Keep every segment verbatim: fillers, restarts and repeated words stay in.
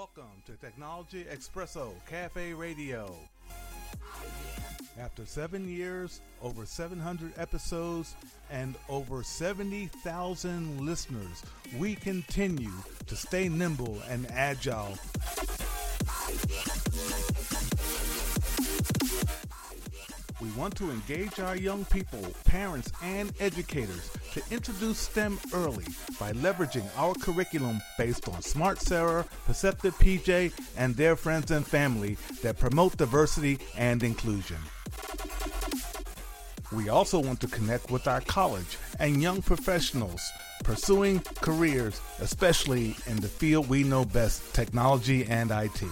Welcome to Technology Espresso Cafe Radio. After seven years, over seven hundred episodes, and over seventy thousand listeners, we continue to stay nimble and agile. We want to engage our young people, parents, and educators to introduce STEM early by leveraging our curriculum based on Smart Sarah, Perceptive P J, and their friends and family that promote diversity and inclusion. We also want to connect with our college and young professionals pursuing careers, especially in the field we know best, technology and I T.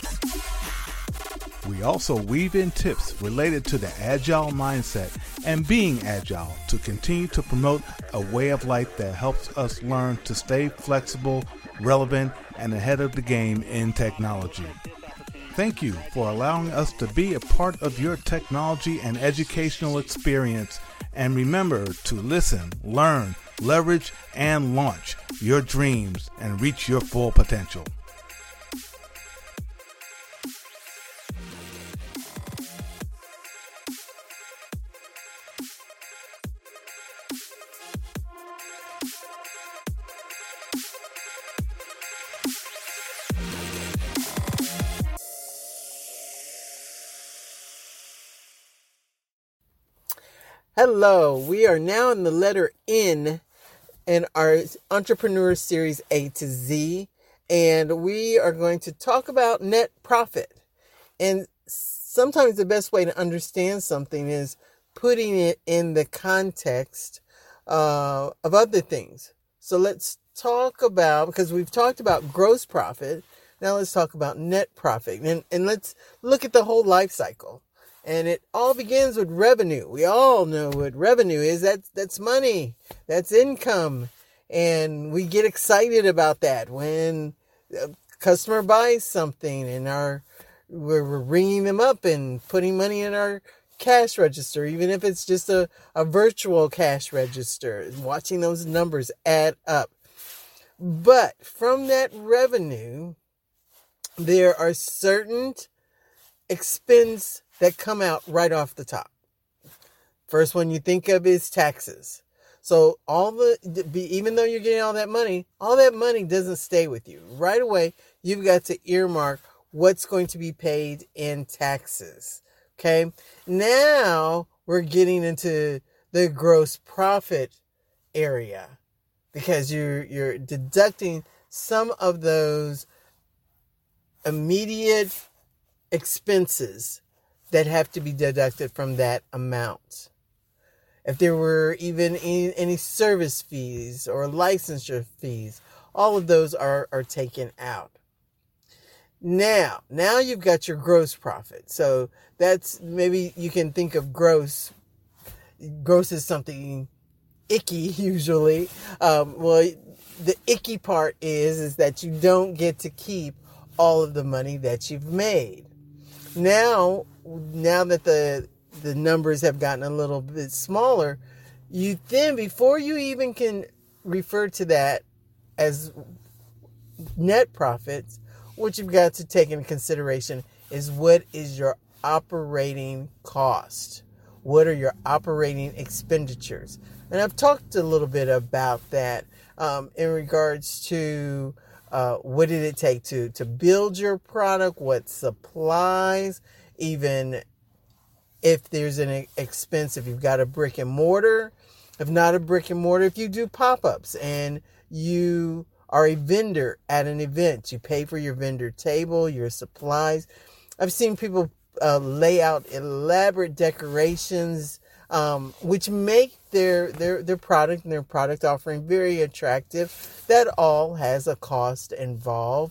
We also weave in tips related to the agile mindset and being agile to continue to promote a way of life that helps us learn to stay flexible, relevant, and ahead of the game in technology. Thank you for allowing us to be a part of your technology and educational experience. And remember to listen, learn, leverage, and launch your dreams and reach your full potential. Hello, we are now in the letter N in our Entrepreneur Series A to Z, and we are going to talk about net profit. And sometimes the best way to understand something is putting it in the context uh, of other things. So let's talk about, because we've talked about gross profit, now let's talk about net profit. And, and let's look at the whole life cycle. And it all begins with revenue. We all know what revenue is. That's, that's money. That's income. And we get excited about that when a customer buys something and our, we're, we're ringing them up and putting money in our cash register, even if it's just a, a virtual cash register, watching those numbers add up. But from that revenue, there are certain expense that come out right off the top. First one you think of is taxes. So all the, even though you're getting all that money, all that money doesn't stay with you. Right away, you've got to earmark what's going to be paid in taxes. Okay. Now we're getting into the gross profit area because you're, you're deducting some of those immediate expenses that have to be deducted from that amount. If there were even any, any service fees or licensure fees, all of those are, are taken out. Now, now you've got your gross profit. So that's, maybe you can think of gross. Gross is something icky usually. Um, well, the icky part is, is that you don't get to keep all of the money that you've made. Now, now that the the numbers have gotten a little bit smaller, you then, before you even can refer to that as net profits, what you've got to take into consideration is what is your operating cost? What are your operating expenditures? And I've talked a little bit about that um, in regards to Uh, what did it take to, to build your product? What supplies? Even if there's an expense, if you've got a brick and mortar, if not a brick and mortar, if you do pop-ups and you are a vendor at an event, you pay for your vendor table, your supplies. I've seen people uh, lay out elaborate decorations, um, which make their, their, their product and their product offering very attractive. That all has a cost involved.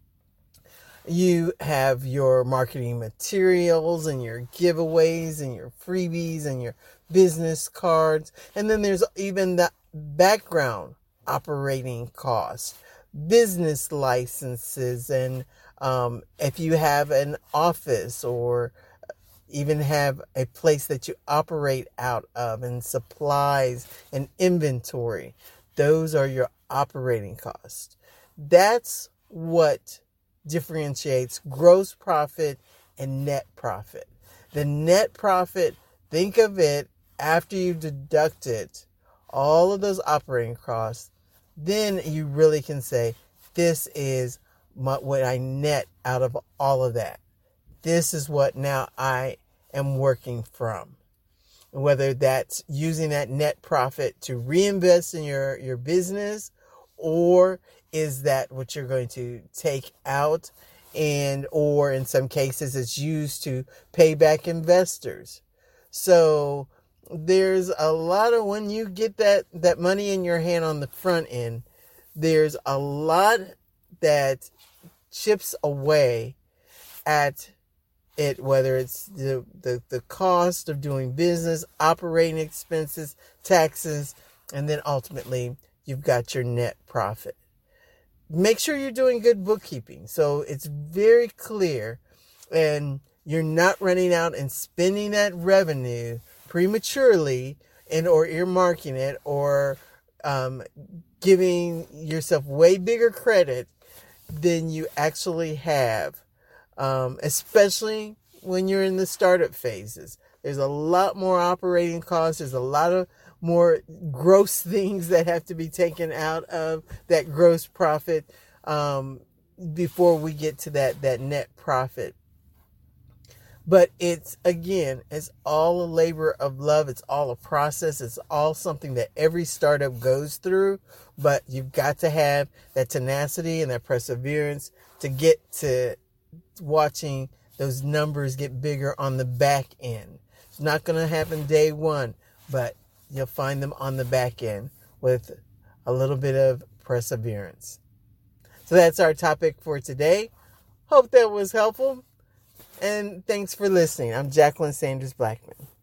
You have your marketing materials and your giveaways and your freebies and your business cards. And then there's even the background operating cost, business licenses, and um, if you have an office or even have a place that you operate out of, and supplies and inventory, those are your operating costs. That's what differentiates gross profit and net profit. The net profit, think of it after you've deducted all of those operating costs, then you really can say, this is my, what I net out of all of that. This is what now I am working from. Whether that's using that net profit to reinvest in your, your business, or is that what you're going to take out, and or in some cases it's used to pay back investors. So there's a lot of, when you get that, that money in your hand on the front end, there's a lot that chips away at it, whether it's the, the, the cost of doing business, operating expenses, taxes, and then ultimately you've got your net profit. Make sure you're doing good bookkeeping so it's very clear and you're not running out and spending that revenue prematurely and or earmarking it or um, giving yourself way bigger credit than you actually have. Um, especially when you're in the startup phases. There's a lot more operating costs. There's a lot of more gross things that have to be taken out of that gross profit um, before we get to that, that net profit. But it's, again, it's all a labor of love. It's all a process. It's all something that every startup goes through. But you've got to have that tenacity and that perseverance to get to watching those numbers get bigger on the back end. It's not going to happen day one, but you'll find them on the back end with a little bit of perseverance. So that's our topic for today. Hope that was helpful. And thanks for listening. I'm Jacqueline Sanders Blackman.